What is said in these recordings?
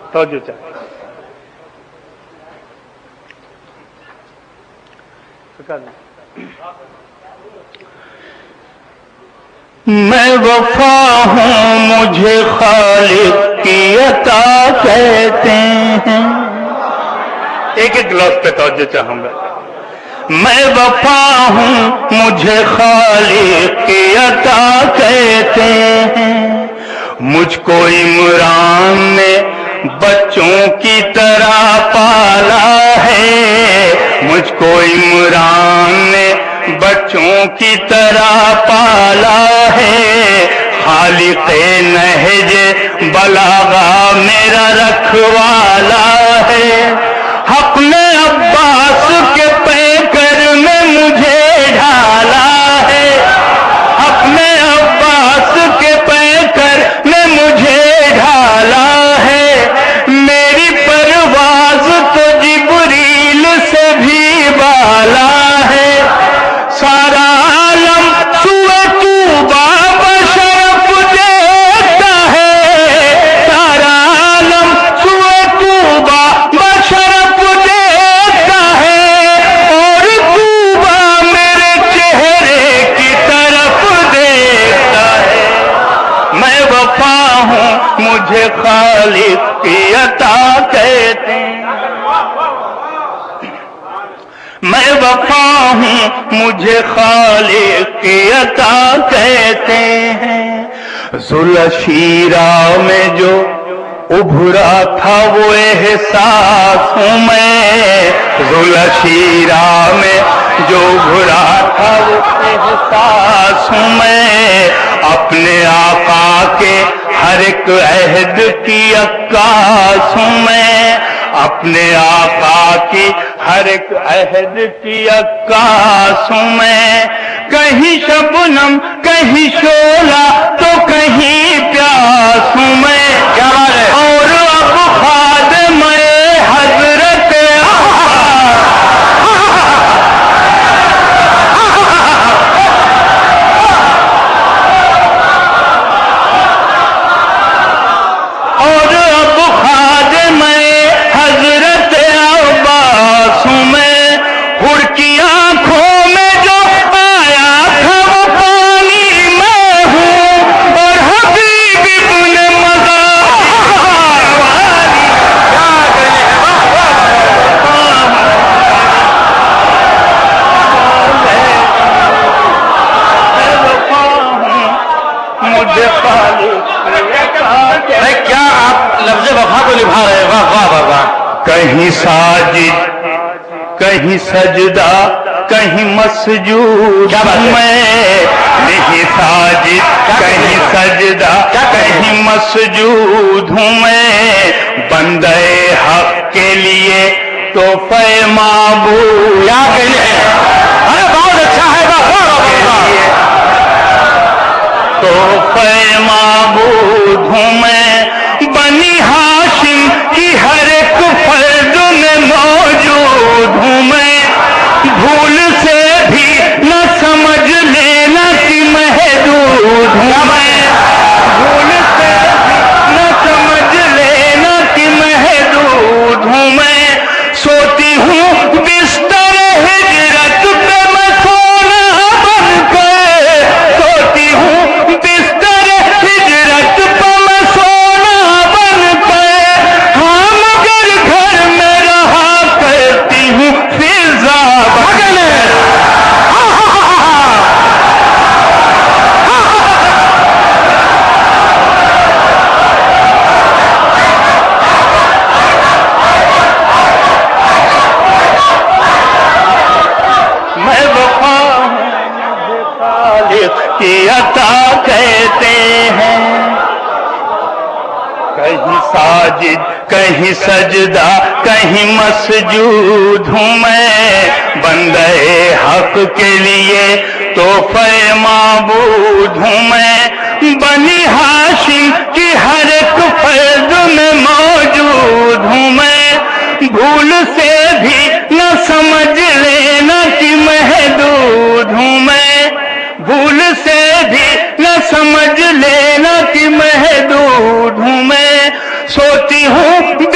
توجہ چاہیے. میں وفا ہوں مجھے خالق کی عطا کہتے ہیں. ایک ایک لفظ پہ توجہ چاہوں گا. میں وفا ہوں مجھے خالق کی عطا کہتے ہیں. مجھ کو عمران نے بچوں کی طرح پالا ہے. مجھ کو عمران نے بچوں کی طرح پالا ہے. خالق نہج بلاغہ میرا رکھوالا ہے. حق نے عباس کے پیکر میں مجھے ڈھالا ہے. حق نے عباس کے پیکر میں مجھے ڈھالا ہے. میری پرواز تو جبریل سے بھی بالا ہے. سارا عالم سوئے طوبہ بشرف دیکھتا ہے. سارا عالم سوئے طوبہ بشرف دیکھتا ہے. اور طوبہ میرے چہرے کی طرف دیکھتا ہے. میں وفا ہوں مجھے خالق کی عطا کہتے ہیں. میں وفا ہوں مجھے خالق کی عطا کہتے ہیں. ذوالشیرہ میں جو ابھرا تھا وہ احساس ہوں میں. ذوالشیرہ میں جو ابھرا تھا وہ احساس ہوں میں. اپنے آقا کے ہر ایک عہد کی عکاس ہوں میں. اپنے آقا کی ہر ایک عہد کی عکاس ہوں میں. کہیں شبنم کہیں شعلہ تو کہیں پیاس ہوں میں. اور اب خادم حضرت کیا آپ لفظ وفا کو نبھا رہے ہیں. واہ واہ واہ واہ. کہیں ساجد کہیں سجدہ کہیں مسجود میں. نہیں ساجد کہیں سجدہ کہیں مسجود ہوں میں. بندے حق کے لیے تحفہ معبود. کیا کہنے ارے بہت اچھا ہے. تحفہ معبود ہوں میں. بنی ہاشم کی ہر ایک فرد میں موجود ہوں میں. بھول سے بھی نہ سمجھ لینا کہ محدود ہوں میں. بھول سے بھی نہ سمجھ لینا کہ محدود ہوں میں. سوتی ہوں بستر ہجرت پہ میں سونا بن کے. سوتی ہوں بستر ہجرت پہ میں سونا بن کے. ہاں مگر گھر میں رہا کرتی ہوں فضا بن کے. میں وفا ہوں مجھے خالق کی عطا کہتے ہیں. کہیں ساجد کہیں سجدہ کہیں مسجود ہوں میں. بندے حق کے لیے تحفہ معبود ہوں میں. بنی ہاشم کی ہر ایک فرد میں موجود ہوں میں. بھول سے بھی نہ سمجھ لینا کہ محدود ہوں میں. بھول سے بھی نہ سمجھ لینا کہ محدود ہوں میں. سوتی ہوں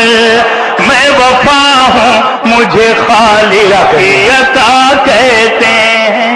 میں وفا ہوں مجھے خالق کی عطا کہتے ہیں.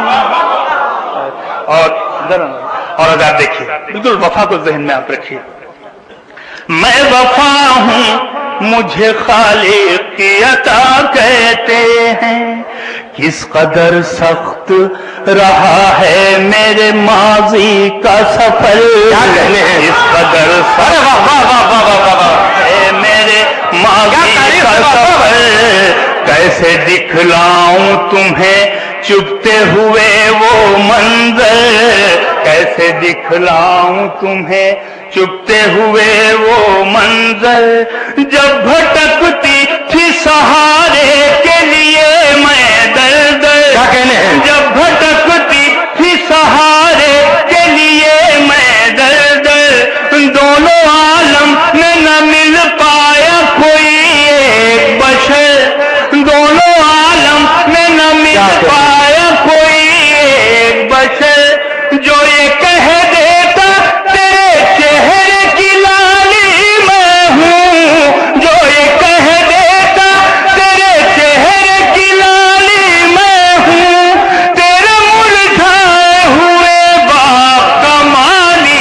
اور اگر دیکھیے بالکل وفا کو ذہن میں آپ رکھیے. میں وفا ہوں مجھے خالق کی عطا کہتے ہیں. کس قدر سخت رہا ہے میرے ماضی کا سفر. کس قدر سخت ہے میرے ماضی کا سفر. کیسے دکھلاؤں تمہیں چپتے ہوئے وہ منظر. کیسے دکھلاؤں تمہیں چپتے ہوئے وہ منظر. جب بھٹکتی تھی سہارے کے لیے میں در در. جب بھٹکتی تھی سہارے کے لیے میں در در. دونوں عالم میں نہ مل پایا کوئی ایک بشر. دونوں عالم میں نہ مل پایا کوئی ایک بشر. جو یہ کہہ دیتا تیرے چہرے کی لالی میں ہوں. جو یہ کہہ دیتا تیرے چہرے کی لالی میں ہوں. تیرے مرجھائے ہوئے باغ کا مالی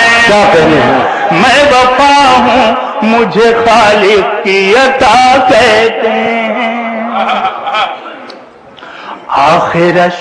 میں وفا ہوں مجھے خالق کی عطا کہتے ہیں. آخرش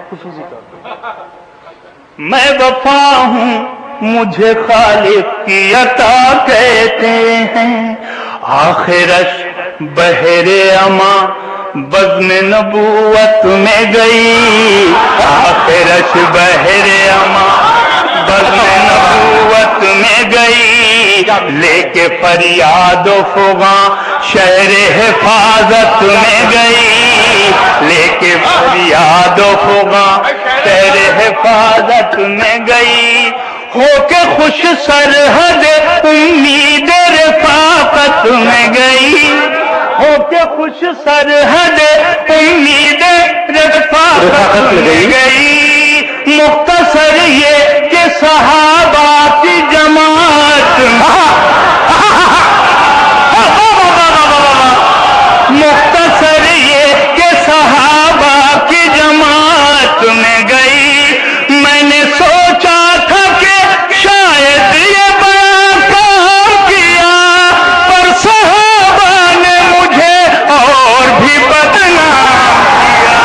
میں وفا ہوں مجھے خالق کی عطا کہتے ہیں. آخرش بہر اما بزم نبوت میں گئی. آخرش بہر اما بزم نبوت میں گئی. لے کے فریاد و فغاں شہر حفاظت میں گئی. لے کے فریاد و فغاں شہر حفاظت میں گئی. ہو کے خوش سرحد امید رفاقت میں گئی. ہو کے خوش سرحد امید رفاقت میں گئی. مختصر یہ کہ صحابہ کی جماعت مختصر یہ کہ صحابہ کی جماعت میں گئی. میں نے سوچا تھا کہ شاید یہ بڑا کام کیا پر صحابہ نے مجھے اور بھی بدنام کیا.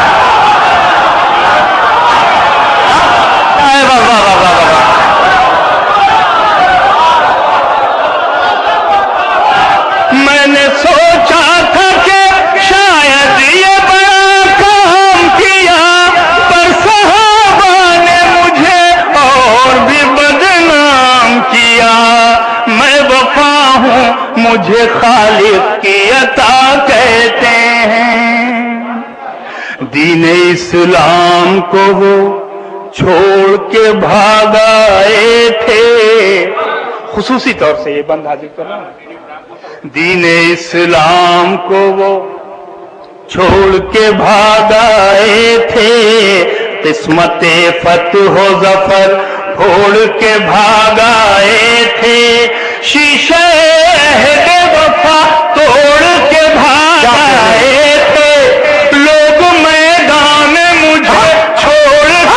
میں نے سوچا تھا کہ شاید یہ بڑا کام کیا پر صحابہ نے مجھے اور بھی بدنام کیا. میں وفا ہوں مجھے خالق کی عطا کہتے ہیں. دین اسلام کو وہ چھوڑ کے بھاگ آئے تھے. خصوصی طور سے یہ بند حاضر کر رہا ہوں. دین اسلام کو وہ چھوڑ کے بھاگ آئے تھے. قسمت فتح و ظفر پھوڑ کے بھاگ آئے تھے. شیشے عہد وفا توڑ کے بھاگ آئے تھے. لوگ میدان میں مجھے چھوڑ کے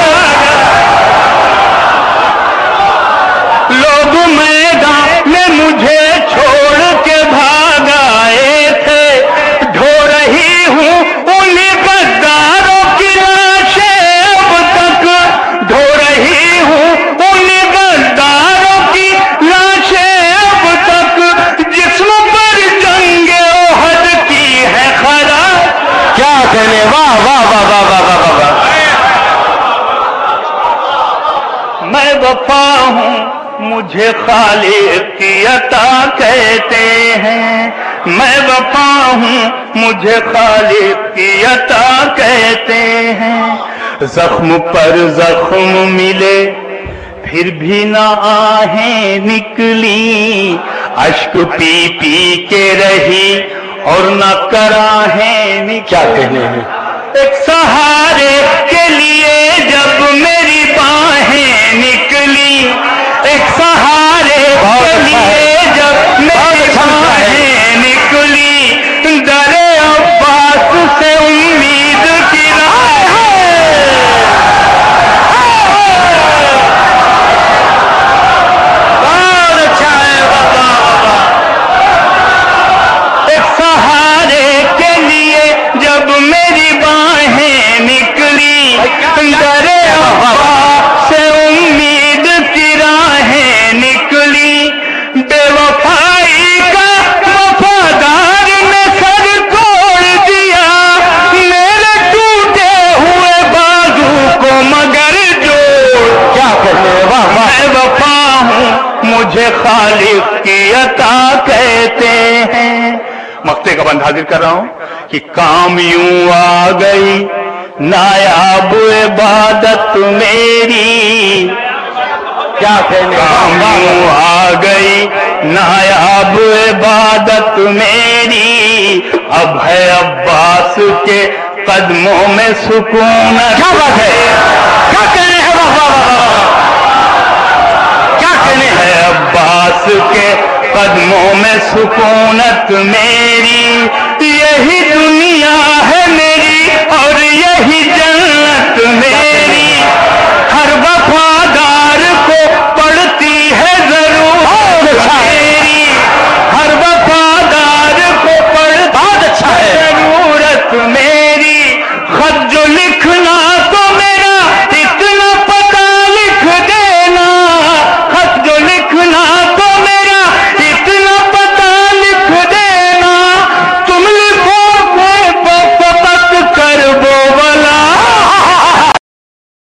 لوگ میدان میں مجھے چھوڑ کے بھاگ آئے تھے. ڈھو رہی ہوں انہیں غداروں کی لاشیں اب تک. ڈھو رہی ہوں انہیں غداروں کی لاشیں اب تک. جسم پر جنگ احد کی ہے خراش. کیا کہنے. واہ واہ واہ واہ واہ واہ واہ. میں وفا ہوں مجھے خالق کی عطا کہتے ہیں. میں وفا ہوں مجھے خالق کی عطا کہتے ہیں. زخم پر زخم ملے پھر بھی نہ آہیں نکلی. اشک پی پی کے رہی اور نہ کراہیں نکلی. کیا کہنے ہیں. ایک سہارے کے لیے جب میری باہیں نکلی. ایک سہارے کے لیے جب میری خالق کی عطا کہتے ہیں. مقطع کا بند حاضر کر رہا ہوں کہ کام یوں آ گئی نایاب عبادت میری. کیا کہنے کام یوں آ گئی نایاب عبادت میری. اب ہے عباس کے قدموں میں سکونت. کیا بات ہے, کیا کہنے ہیں, کیا کہنے ہے عباس کے قدموں میں سکونت میری.